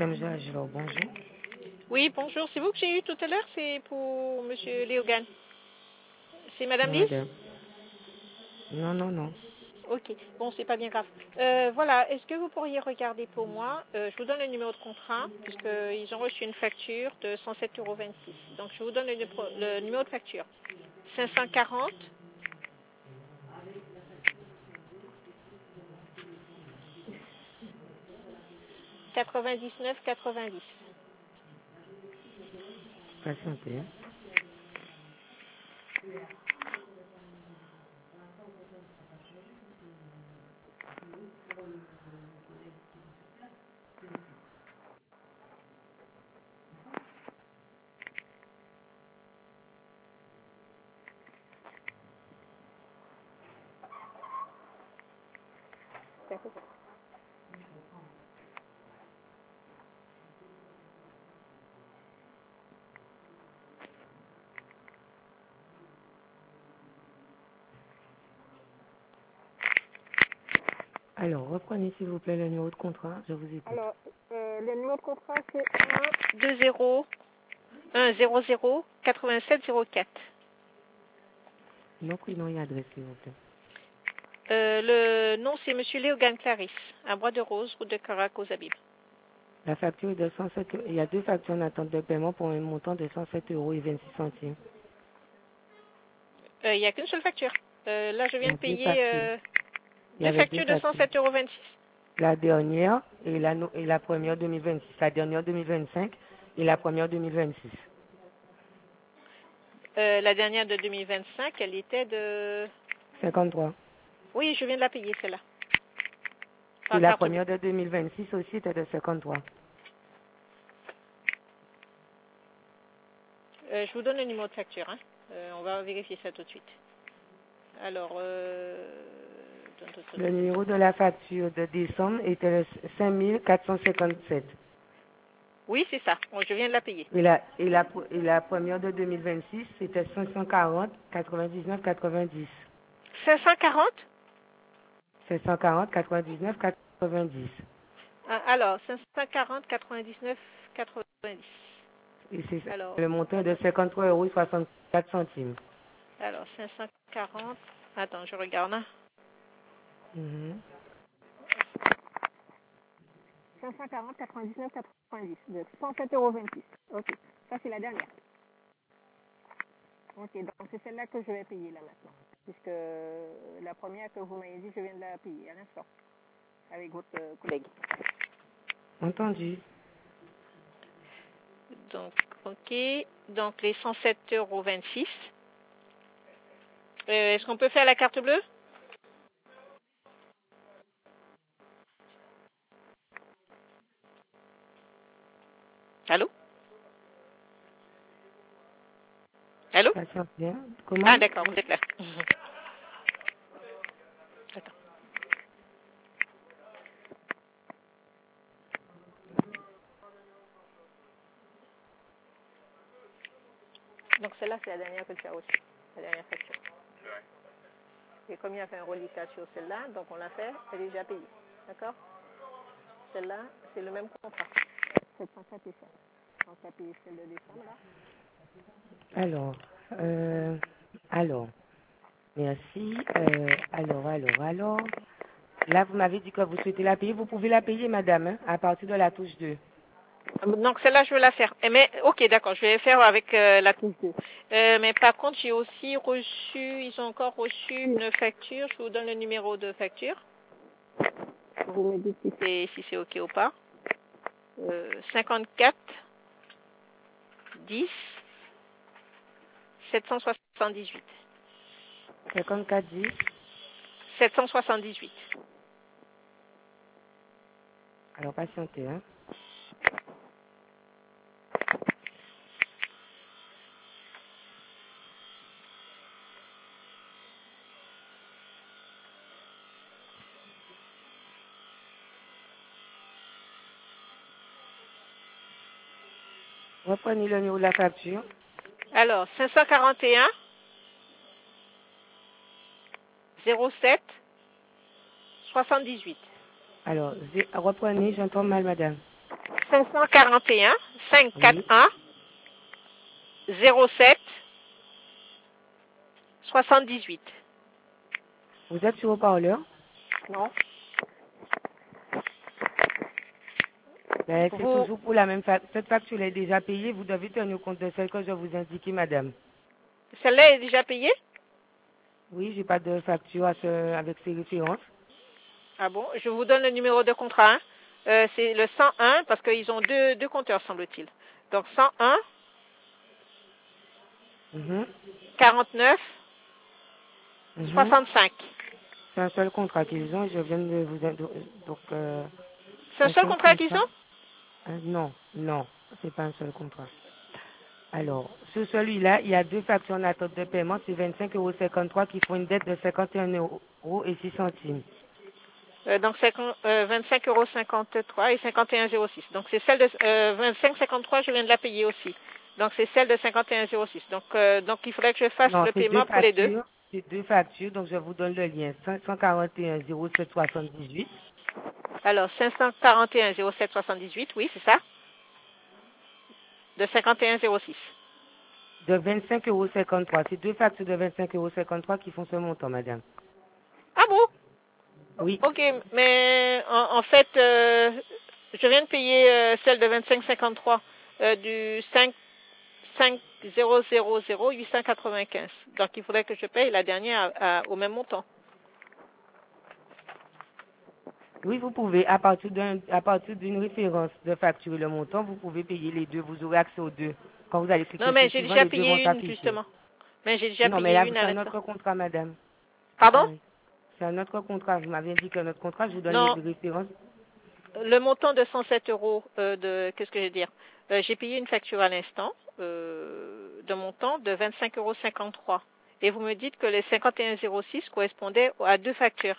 Madame Joachim, bonjour. Oui, bonjour. C'est vous que j'ai eu tout à l'heure. C'est pour Monsieur Léogan. C'est Madame Non, Lys? madame. Non. Ok. Bon, c'est pas bien grave. Voilà. Est-ce que vous pourriez regarder pour moi? Je vous donne le numéro de contrat, puisqu'ils ont reçu une facture de 107,26 €. Donc, je vous donne le numéro de facture. 540 99 90. Patientez. Alors, reprenez s'il vous plaît le numéro de contrat, je vous écoute. Alors, le numéro de contrat, c'est 1 87 04. Nom, prénom et adresse, s'il vous plaît. Le nom, c'est Monsieur Léogan Clarisse, à Bois de Rose, route de Carac, aux Abymes. La facture est de 107 €. Il y a deux factures en attente de paiement pour un montant de 107,26 €. Il n'y a qu'une seule facture. Là, je Il y viens a de deux payer factures. Il y deux avait deux factures de factures. 107,26 €. La dernière et la première 2026. La dernière 2025 et la première 2026. La dernière de 2025, elle était de... 53. Oui, je viens de la payer, celle-là. Et Par la carte bleue. première de 2026 aussi était de 53. Je vous donne le numéro de facture. Hein. On va vérifier ça tout de suite. Alors, Le numéro de la facture de décembre était le 5457. oui, c'est ça. Bon, je viens de la payer. Et la première de 2026, c'était 540 99 90. 540? 540 99 90. Alors, 540, 99, 90. Et c'est Alors, le montant de 53,64 €. alors 540. Attends, je regarde. Hein. 540, 99, 90. De 107,26 €. Ok. Ça, c'est la dernière. Ok, donc c'est celle-là que je vais payer là maintenant. Puisque la première que vous m'avez dit, je viens de la payer à l'instant. Avec votre collègue. Entendu. Donc, ok. Donc, les 107,26 €. Est-ce qu'on peut faire la carte bleue? Allô? Allô? Patiente bien. Comment? Ah, d'accord, vous êtes là. Attends. Donc, celle-là, c'est la dernière que tu as reçue. La dernière facture. Et comme il a fait un reliquat sur celle-là, donc on l'a fait, elle est déjà payée. D'accord? Celle-là, c'est le même contrat. 704 et ça. Donc, tu as payé celle de décembre, là. Alors, merci. Alors. Là, vous m'avez dit que vous souhaitez la payer. Vous pouvez la payer, madame, hein, à partir de la touche 2. Donc celle-là, je veux la faire. Mais ok, d'accord, je vais faire avec la touche 2. Mais par contre, j'ai aussi reçu, ils ont encore reçu une facture. Je vous donne le numéro de facture. Vous me dites si c'est ok ou pas. 54 10 778. 54 10. 778. Alors, patientez, hein. Reprenez le numéro de la facture. Alors, 541 07 78. Alors, reprenez, j'entends mal, madame. 541 Oui. 541 07 78. Vous êtes sur haut-parleur? Non. Ben, c'est Vous, toujours pour la même facture. Cette facture est déjà payée. Vous devez tenir compte de celle que je vous indiquais, madame. celle-là est déjà payée? Oui, j'ai pas de facture avec ces références. Ah bon? Je vous donne le numéro de contrat. Hein. C'est le 101 parce qu'ils ont deux compteurs, semble-t-il. Donc 101 Mhm. 49 Mhm. 65. C'est un seul contrat qu'ils ont. Je viens de vous... Donc, C'est un un seul seul contrat qu'ils contrat. ont? Non, non, c'est pas un seul contrat. Alors, sur celui-là, il y a deux factures en attente de paiement. C'est 25,53 € qui font une dette de 51 € et 6 centimes. Donc 25,53 € et 51,06. Donc c'est celle de 25,53, je viens de la payer aussi. Donc c'est celle de 51,06. Donc il faudrait que je fasse Non, le paiement pour les deux. c'est deux factures, donc je vous donne le lien. 541,0778 Alors 541,0778, oui, c'est ça. De 51,06. de 25,53 €. C'est deux factures de 25,53 € qui font ce montant, madame. Ah bon? Oui. Ok, mais en fait, je viens de payer celle de 25,53 du 5,000,895. Donc il faudrait que je paye la dernière au même montant. Oui, vous pouvez, à partir d'une référence de facture le montant, vous pouvez payer les deux. Vous aurez accès aux deux. Quand vous allez Non, cliquer mais sur j'ai suivant, déjà les deux vont payé une, s'afficher. justement. Mais j'ai déjà Non, mais payé là, une c'est à un l'instant. autre contrat, madame. Pardon? C'est un autre contrat. Vous m'avez dit que notre contrat, je vous donne les Non, références. le montant de 107 euros qu'est-ce que je veux dire? J'ai payé une facture à l'instant de montant de 25,53 €. Et vous me dites que les 51,06 correspondaient à deux factures.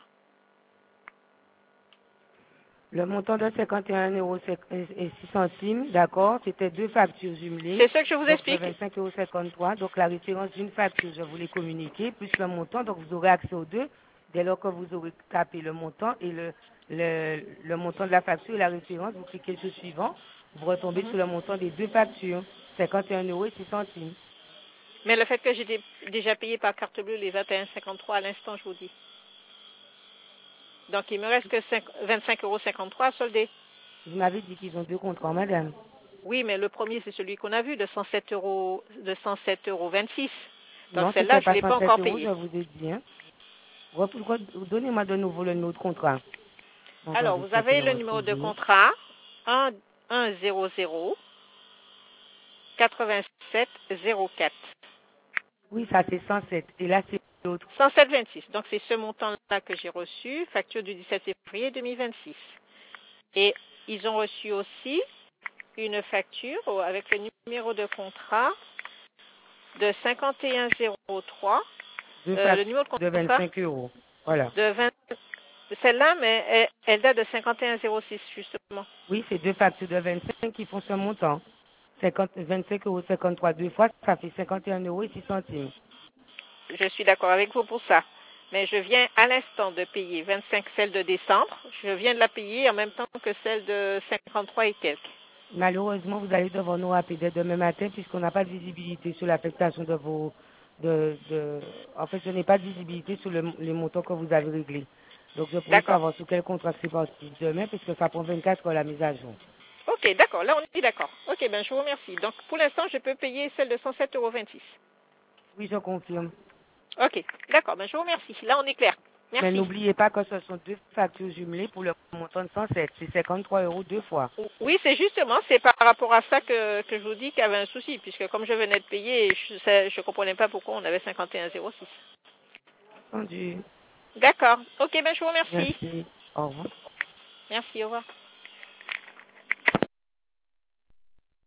Le montant de 51 € et 6 centimes, d'accord, c'était deux factures jumelées, C'est ce que je vous donc de explique. 25,53 €. Donc la référence d'une facture, je vous l'ai communiquée, plus le montant, donc vous aurez accès aux deux dès lors que vous aurez tapé le montant et le montant de la facture et la référence, vous cliquez sur suivant, vous retombez Mhm. sur le montant des deux factures, 51 € et 6 centimes. Mais le fait que j'ai déjà payé par carte bleue les 21,53 à l'instant, je vous dis. Donc il me reste que 25,53 € soldés. Vous m'avez dit qu'ils ont deux contrats, madame. Oui, mais le premier, c'est celui qu'on a vu, de 107 euros, de 107,26 €. Donc Non, celle-là, c'était je ne pas l'ai pas 107 encore euros, je payée. vous ai dit. Hein. Donnez-moi de nouveau le numéro de contrat. Alors, Attendez, vous je vais essayer avez de le numéro de retrouver. contrat 100 87 04. Oui, ça c'est 107. Et là, c'est l'autre. 107,26. Donc c'est ce montant-là que j'ai reçu, facture du 17 février 2026. Et ils ont reçu aussi une facture avec le numéro de contrat de 5103. Deux Le factures numéro de de contrat 25 euros. Voilà. de 20. Celle-là, mais elle date de 5106, justement. Oui, c'est deux factures de 25 qui font ce montant. 25,53 € deux fois, ça fait 51 € et 6 centimes. Je suis d'accord avec vous pour ça. Mais je viens à l'instant de payer 25 celle de décembre. Je viens de la payer en même temps que celle de 53 et quelques. Malheureusement, vous allez devoir nous rappeler dès demain matin puisqu'on n'a pas de visibilité sur l'affectation de vos... En fait, je n'ai pas de visibilité sur les montants que vous avez réglés. Donc, je pourrais D'accord. savoir sur quel contrat c'est parti demain puisque ça prend 24 heures la mise à jour. Ok, d'accord. Là, on est d'accord. Ok, ben je vous remercie. Donc, pour l'instant, je peux payer celle de 107,26 €. Oui, je confirme. Ok, d'accord. Ben je vous remercie. Là, on est clair. Mais Merci. n'oubliez pas que ce sont deux factures jumelées pour le montant de 107. C'est 53 € deux fois. Oui, c'est justement, c'est par rapport à ça que je vous dis qu'il y avait un souci, puisque comme je venais de payer, je ne comprenais pas pourquoi on avait 51,06. Entendu. D'accord. Ok, ben je vous remercie. Merci. Au revoir. Merci, au revoir.